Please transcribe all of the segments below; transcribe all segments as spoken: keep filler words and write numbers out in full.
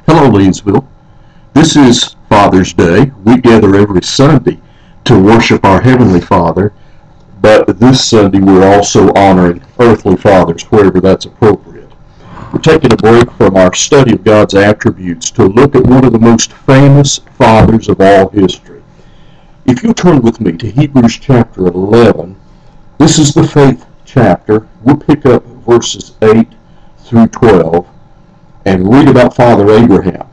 Hello, Leesville. This is Father's Day. We gather every Sunday to worship our Heavenly Father, but this Sunday we're also honoring earthly fathers wherever that's appropriate. We're taking a break from our study of God's attributes to look at one of the most famous fathers of all history. If you turn with me to Hebrews chapter eleven, this is the faith chapter. We'll pick up verses eight through twelve and read about Father Abraham.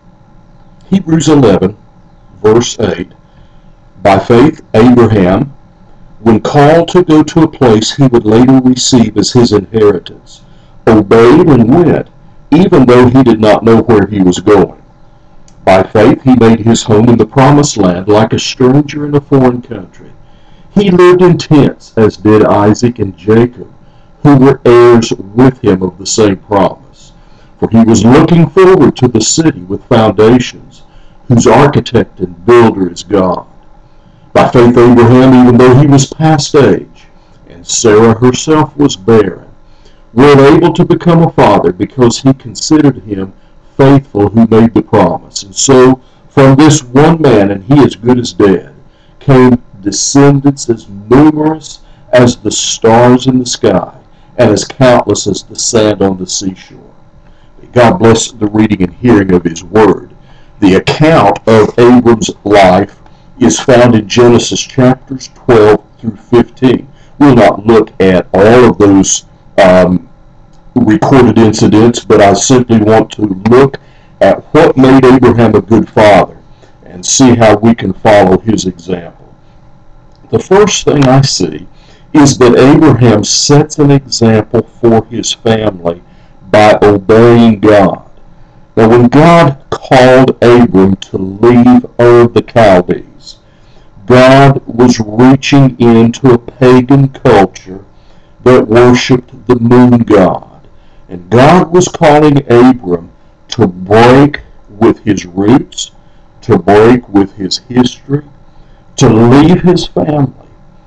Hebrews eleven, verse eight. By faith, Abraham, when called to go to a place he would later receive as his inheritance, obeyed and went, even though he did not know where he was going. By faith, he made his home in the promised land like a stranger in a foreign country. He lived in tents, as did Isaac and Jacob, who were heirs with him of the same promise. For he was looking forward to the city with foundations, whose architect and builder is God. By faith Abraham, even though he was past age, and Sarah herself was barren, was able to become a father because he considered him faithful who made the promise. And so, from this one man, and he is good as dead, came descendants as numerous as the stars in the sky, and as countless as the sand on the seashore. God bless the reading and hearing of his word. The account of Abram's life is found in Genesis chapters twelve through fifteen. We'll not look at all of those um, recorded incidents, but I simply want to look at what made Abraham a good father and see how we can follow his example. The first thing I see is that Abraham sets an example for his family by obeying God. Now, when God called Abram to leave Ur of the Chaldees, God was reaching into a pagan culture that worshipped the moon god. And God was calling Abram to break with his roots, to break with his history, to leave his family,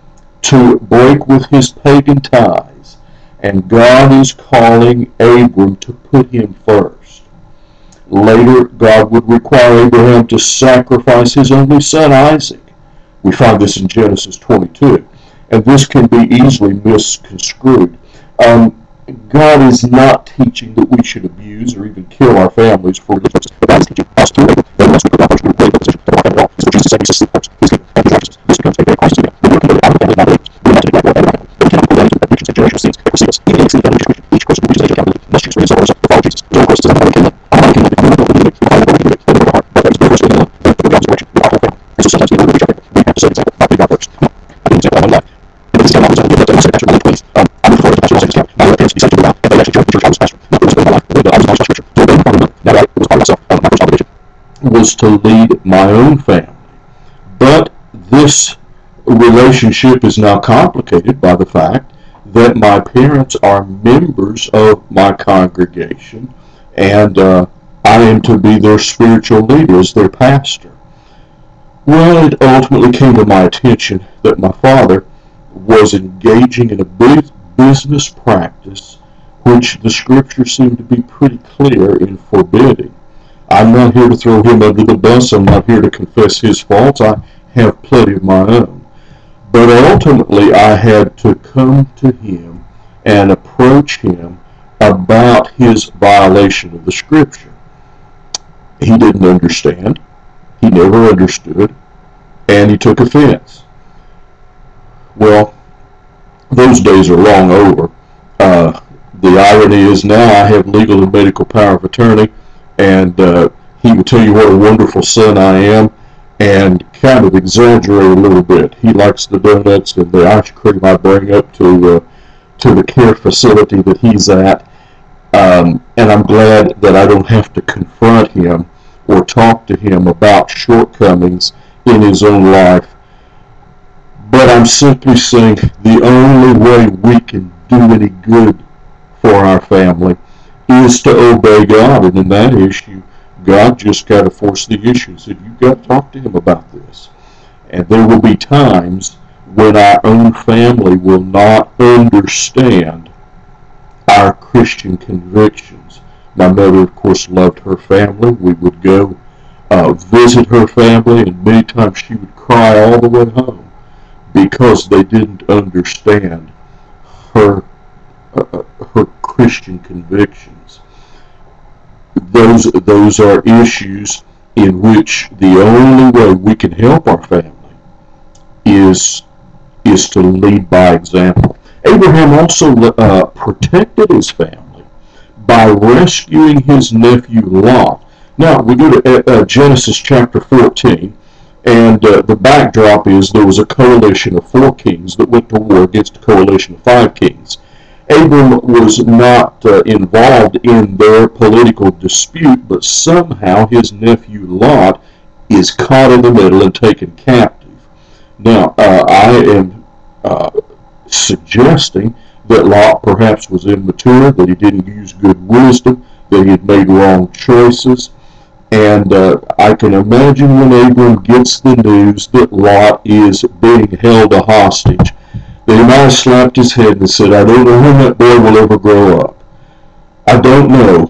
to break with his pagan ties. And God is calling Abram to put him first. Later, God would require Abraham to sacrifice his only son, Isaac. We find this in Genesis twenty-two. And this can be easily misconstrued. Um, God is not teaching that we should abuse or even kill our families for religious purposes. But God is teaching us through Abram that unless we put God first, we will play the position that our family all is what Jesus said he seeks first. His kingdom and his righteousness. This becomes a great Christ to them. We will convert our family, not believers. We will not take like Abraham. But we cannot go down to the predictions and generational sins that precede us. Even in the family Christian, each person who reaches age of accountability must choose for himself or herself to follow Jesus. The Lord Christ does not have a kingdom. I have a kingdom. If you will not believe it, you will find that we can do it. But we heart. But that is the first thing in love. But the God's direction with our whole family. And so sometimes in order to reach our family, we have to set an example, not put God first. Come on. I put an example in my own life. And this is how I was able to get up to say, Pastor, really please. Um, I'm looking forward to Pastor Wilson's account. My parents be saved to God, and they actually joined the church I was pastor. Not really my life, but I was knowledge of Scripture. So obeying the Father, now that it was part of myself, um, my first obligation was to lead my own family. But this relationship is now complicated by the fact that my parents are members of my congregation, and uh, I am to be their spiritual leader as their pastor. Well, it ultimately came to my attention that my father was engaging in a big business practice which the scriptures seem to be pretty clear in forbidding. I'm not here to throw him under the bus. I'm not here to confess his faults. I have plenty of my own. But ultimately, I had to come to him and approach him about his violation of the scripture. He didn't understand. He never understood. And he took offense. Well, those days are long over. Uh, the irony is now I have legal and medical power of attorney, and uh, he will tell you what a wonderful son I am, and kind of exaggerate a little bit. He likes the donuts and the ice cream I bring up to uh, to the care facility that he's at, um, and I'm glad that I don't have to confront him or talk to him about shortcomings in his own life. But I'm simply saying the only way we can do any good for our family is to obey God, and in that issue, God just got to force the issue and said, you've got to talk to him about this. And there will be times when our own family will not understand our Christian convictions, My mother, of course, loved her family. We would go uh, visit her family, and many times she would cry all the way home because they didn't understand her uh, her Christian convictions. Those those are issues in which the only way we can help our family is is to lead by example. Abraham also uh, protected his family by rescuing his nephew Lot. Now we go to uh, Genesis chapter fourteen, and uh, the backdrop is there was a coalition of four kings that went to war against a coalition of five kings. Abram was not uh, involved in their political dispute, but somehow his nephew Lot is caught in the middle and taken captive. Now, uh, I am uh, suggesting that Lot perhaps was immature, that he didn't use good wisdom, that he had made wrong choices. And uh, I can imagine when Abram gets the news that Lot is being held a hostage, that he might have slapped his head and said, I don't know when that boy will ever grow up. I don't know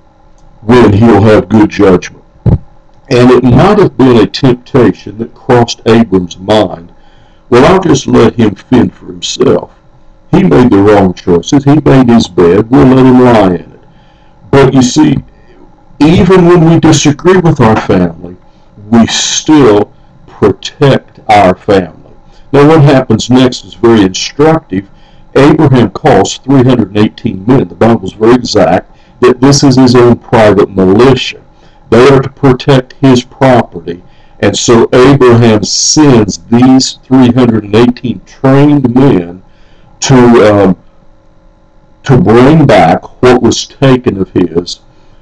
when he'll have good judgment. And it might have been a temptation that crossed Abram's mind. Well, I'll just let him fend for himself. He made the wrong choices. He made his bed. We'll let him lie in it. But you see, even when we disagree with our family, we still protect our family. Now what happens next is very instructive. Abraham calls three hundred eighteen men. The Bible is very exact that this is his own private militia. They are to protect his property. And so Abraham sends these three hundred eighteen trained men to, um, to bring back what was taken of his.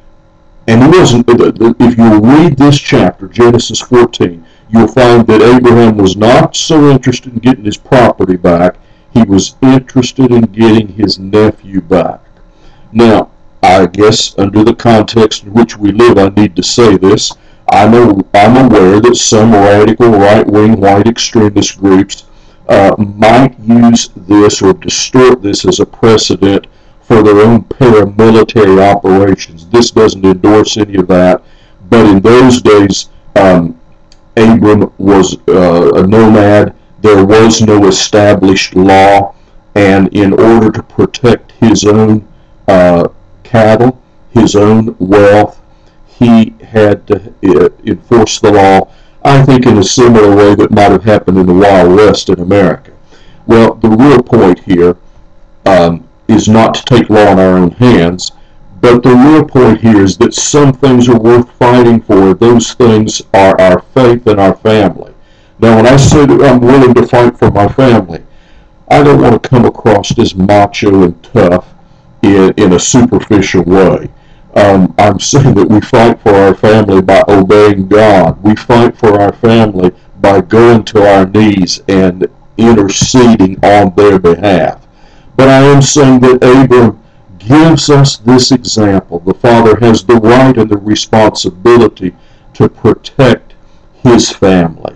And it wasn't, if you read this chapter, Genesis fourteen, you'll find that Abraham was not so interested in getting his property back. He was interested in getting his nephew back. Now, I guess under the context in which we live, I need to say this. I know, I'm aware that some radical right-wing white extremist groups uh, might use this or distort this as a precedent for their own paramilitary operations. This doesn't endorse any of that, but in those days, um, Abram was uh, a nomad. There was no established law, and in order to protect his own uh, cattle, his own wealth, he had to uh, enforce the law, I think in a similar way that might have happened in the Wild West in America. Well, the real point here um, is not to take law in our own hands, but the real point here is that some things are worth fighting for. Those things are our faith and our family. Now, when I say that I'm willing to fight for my family, I don't want to come across as macho and tough in, in a superficial way. Um, I'm saying that we fight for our family by obeying God. We fight for our family by going to our knees and interceding on their behalf. But I am saying that Abram gives us this example. The father has the right and the responsibility to protect his family.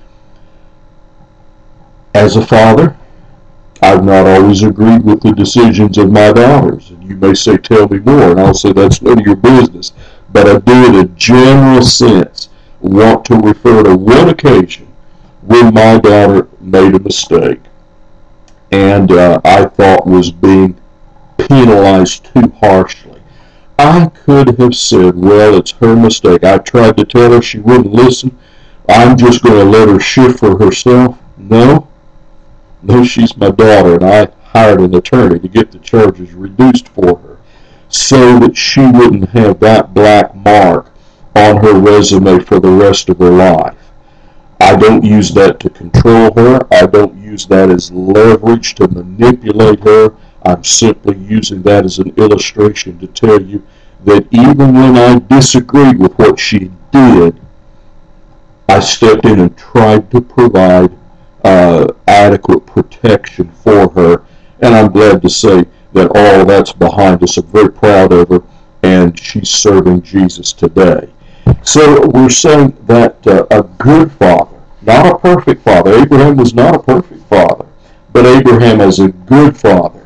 As a father, I've not always agreed with the decisions of my daughters. And you may say, tell me more, and I'll say that's none of your business. But I do, in a general sense, want to refer to one occasion when my daughter made a mistake and uh, I thought was being penalized too harshly. I could have said, well, it's her mistake. I tried to tell her, she wouldn't listen. I'm just going to let her shift for herself. No. No, she's my daughter, and I hired an attorney to get the charges reduced for her so that she wouldn't have that black mark on her resume for the rest of her life. I don't use that to control her. I don't use that as leverage to manipulate her. I'm simply using that as an illustration to tell you that even when I disagreed with what she did, I stepped in and tried to provide uh, adequate protection for her. And I'm glad to say that all that's behind us. I'm very proud of her, and she's serving Jesus today. So we're saying that uh, a good father, not a perfect father. Abraham was not a perfect father, but Abraham as a good father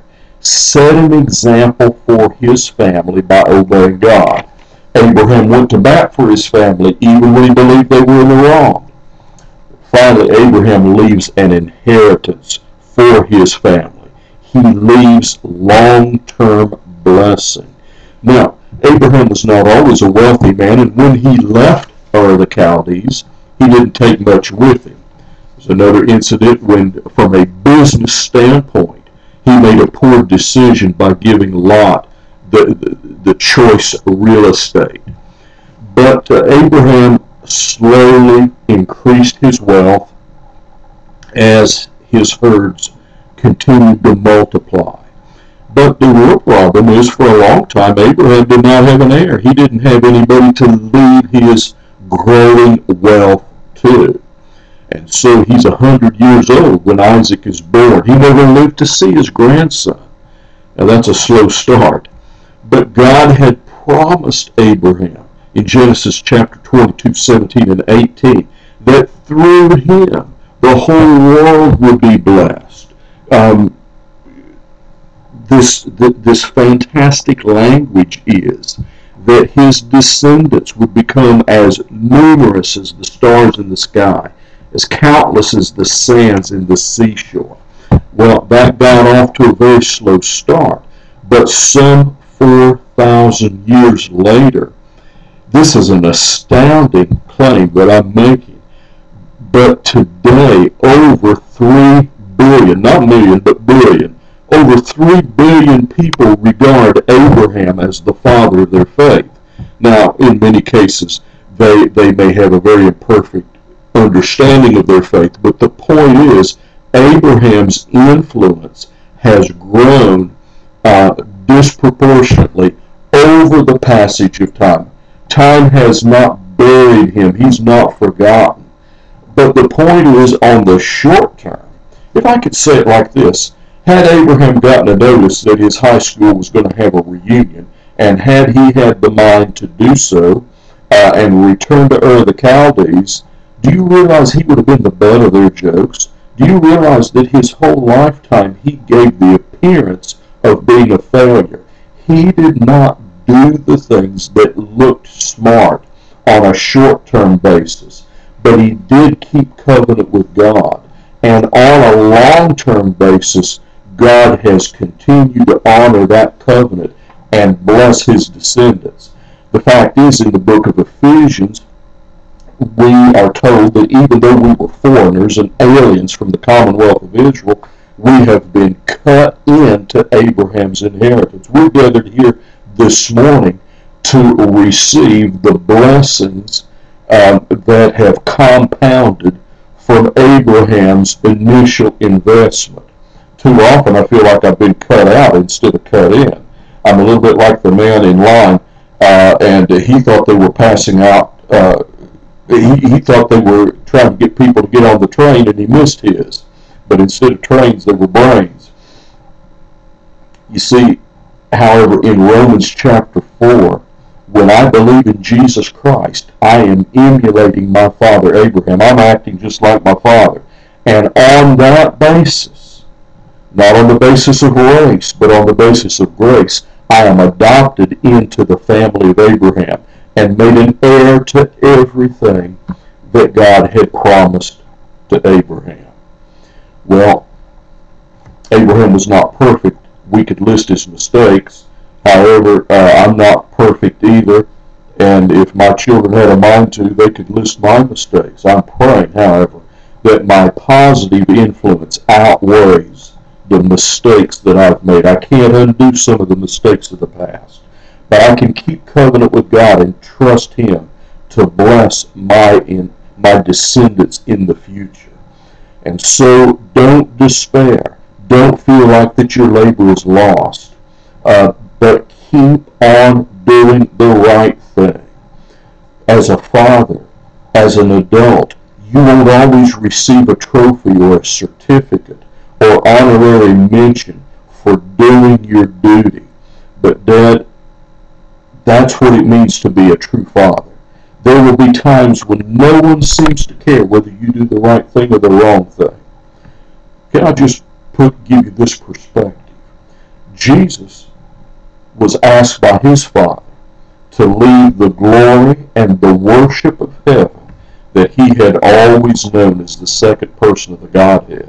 set an example for his family by obeying God. Abraham went to bat for his family even when he believed they were in the wrong. Finally, Abraham leaves an inheritance for his family. He leaves long-term blessing. Now, Abraham was not always a wealthy man, and when he left Ur of the Chaldees, he didn't take much with him. There's another incident when, from a business standpoint, he made a poor decision by giving Lot the, the, the choice real estate. But uh, Abraham slowly increased his wealth as his herds continued to multiply. But the real problem is, for a long time, Abraham did not have an heir. He didn't have anybody to leave his growing wealth to. And so he's a hundred years old when Isaac is born. He never lived to see his grandson. Now that's a slow start. But God had promised Abraham in Genesis chapter twenty-two, seventeen and eighteen, that through him the whole world would be blessed. Um, this, th- this fantastic language is that his descendants would become as numerous as the stars in the sky, as countless as the sands in the seashore. Well, that got off to a very slow start, but some four thousand years later, this is an astounding claim that I'm making. But today, over three billion, not million, but billion, over three billion people regard Abraham as the father of their faith. Now, in many cases, they, they may have a very imperfect understanding of their faith, but the point is, Abraham's influence has grown uh, disproportionately over the passage of time. Time has not buried him. He's not forgotten. But the point is, on the short term, if I could say it like this, had Abraham gotten a notice that his high school was going to have a reunion, and had he had the mind to do so uh, and return to Ur of the Chaldees, do you realize he would have been the butt of their jokes? Do you realize that his whole lifetime he gave the appearance of being a failure? He did not do the things that looked smart on a short-term basis, but he did keep covenant with God. And on a long-term basis, God has continued to honor that covenant and bless his descendants. The fact is, in the book of Ephesians, we are told that even though we were foreigners and aliens from the commonwealth of Israel, we have been cut into Abraham's inheritance. We're gathered here this morning to receive the blessings um, that have compounded from Abraham's initial investment. Too often I feel like I've been cut out instead of cut in. I'm a little bit like the man in line, uh, and he thought they were passing out, uh, he, he thought they were trying to get people to get on the train, and he missed his. But instead of trains, there were brains. You see, however, in Romans chapter four, when I believe in Jesus Christ, I am emulating my father Abraham. I'm acting just like my father. And on that basis, not on the basis of race, but on the basis of grace, I am adopted into the family of Abraham and made an heir to everything that God had promised to Abraham. Well, Abraham was not perfect. We could list his mistakes. However, uh, I'm not perfect either, and if my children had a mind to, they could list my mistakes. I'm praying, however, that my positive influence outweighs the mistakes that I've made. I can't undo some of the mistakes of the past, but I can keep covenant with God and trust him to bless my in, my descendants in the future. And so don't despair. Don't feel like that your labor is lost. Uh, but keep on doing the right thing. As a father, as an adult, you won't always receive a trophy or a certificate or honorary mention for doing your duty. But Dad, that's what it means to be a true father. There will be times when no one seems to care whether you do the right thing or the wrong thing. Can I just put give you this perspective? Jesus was asked by his Father to leave the glory and the worship of heaven that he had always known as the second person of the Godhead.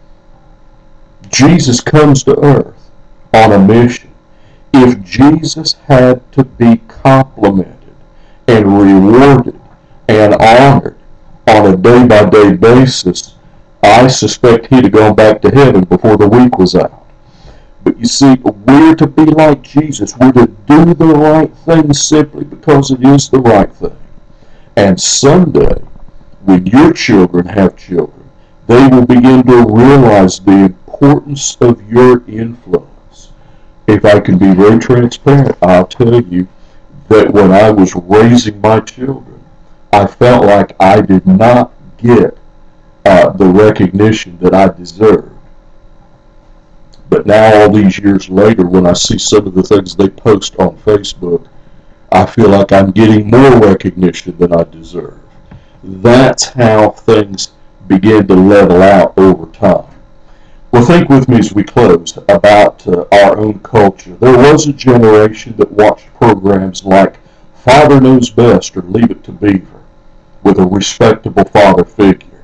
Jesus comes to earth on a mission. If Jesus had to be complimented and rewarded and honored on a day-by-day basis, I suspect he'd have gone back to heaven before the week was out. But you see, we're to be like Jesus. We're to do the right thing simply because it is the right thing. And someday, when your children have children, they will begin to realize the importance of your influence. If I can be very transparent, I'll tell you that when I was raising my children, I felt like I did not get uh, the recognition that I deserved. But now, all these years later, when I see some of the things they post on Facebook, I feel like I'm getting more recognition than I deserve. That's how things begin to level out over time. Well, think with me as we close about uh, our own culture. There was a generation that watched programs like Father Knows Best or Leave It to Beaver with a respectable father figure.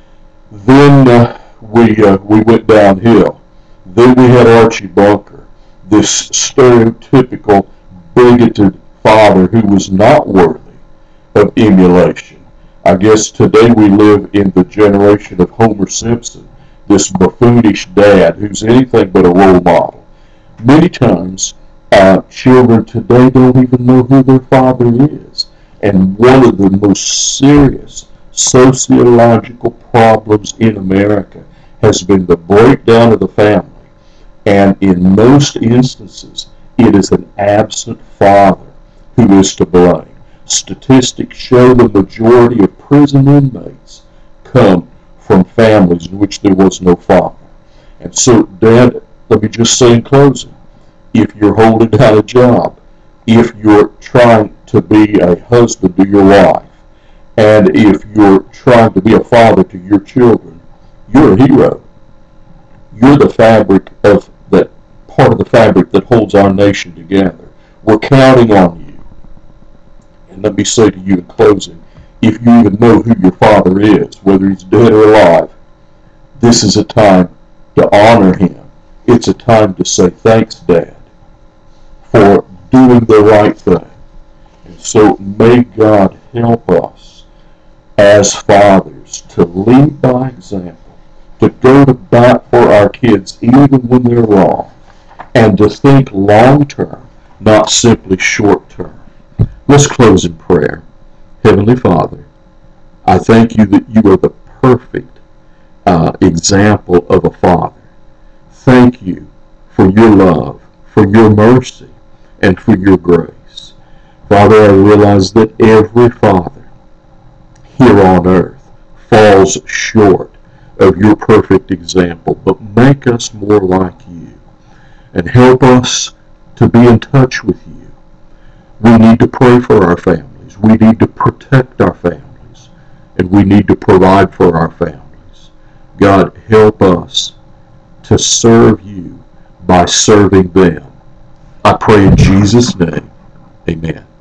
Then uh, we uh, we went downhill. Then we had Archie Bunker, this stereotypical, bigoted father who was not worthy of emulation. I guess today we live in the generation of Homer Simpson, this buffoonish dad who's anything but a role model. Many times, uh, children today don't even know who their father is. And one of the most serious sociological problems in America has been the breakdown of the family. And in most instances, it is an absent father who is to blame. Statistics show the majority of prison inmates come from families in which there was no father. And so, Dad, let me just say in closing, if you're holding down a job, if you're trying to be a husband to your wife, and if you're trying to be a father to your children, you're a hero. You're the fabric of that part of the fabric that holds our nation together. We're counting on you. And let me say to you in closing, if you even know who your father is, whether he's dead or alive, this is a time to honor him. It's a time to say thanks, Dad, for doing the right thing. And so may God help us as fathers to lead by example, to go to bat for our kids even when they're wrong, and to think long term, not simply short term. Let's close in prayer. Heavenly Father, I thank you that you are the perfect uh, example of a father. Thank you for your love, for your mercy, and for your grace. Father, I realize that every father here on earth falls short of your perfect example, but make us more like you and help us to be in touch with you. We need to pray for our families. We need to protect our families. And we need to provide for our families. God, help us to serve you by serving them. I pray in Jesus' name. Amen.